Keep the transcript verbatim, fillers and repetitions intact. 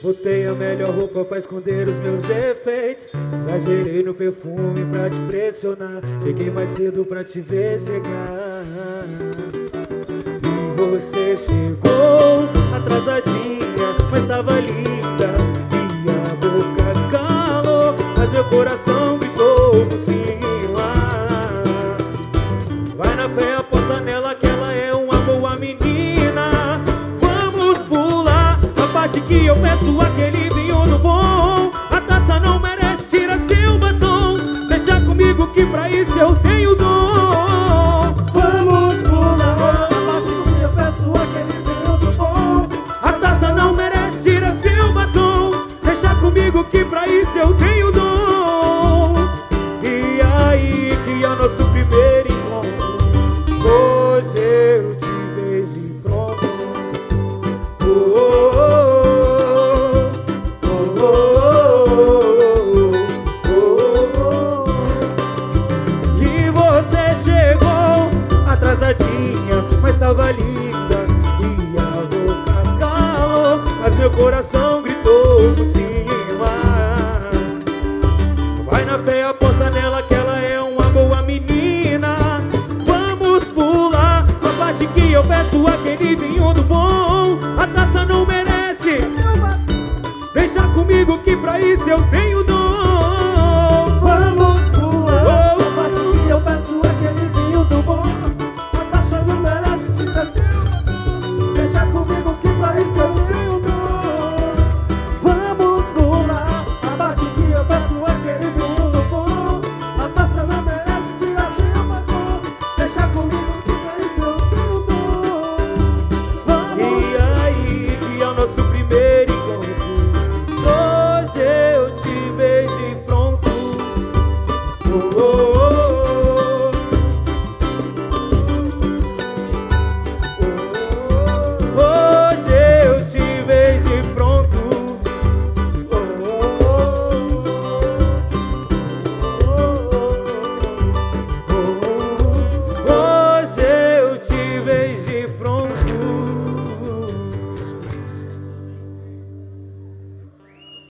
Botei a melhor roupa pra esconder os meus defeitos. Exagerei no perfume pra te pressionar. Cheguei mais cedo pra te ver chegar. E você chegou atrasadinha, mas tava linda. E a boca calou, mas meu coração gritou por cima. Vai na fé, aposta nela que ela é uma boa menina. Vamos pular a parte que eu peço aquele vinho no bom. A taça não merece, tira seu batom. Deixa comigo que pra isso eu tenho dom. Vamos pular a parte que eu peço aquele vinho do bom. A taça não merece, tira seu batom. Deixa comigo que pra isso eu tenho dom. E aí que é o nosso primeiro encontro. Hoje eu te beijo e pronto. Oh, oh, oh, oh, oh, oh, oh. E você chegou atrasadinha, mas tava linda. E a boca calou, mas meu coração gritou por cima. Vai na fé, aposta nela que ela é uma boa menina. Vamos pular a parte que eu peço aquele vinho do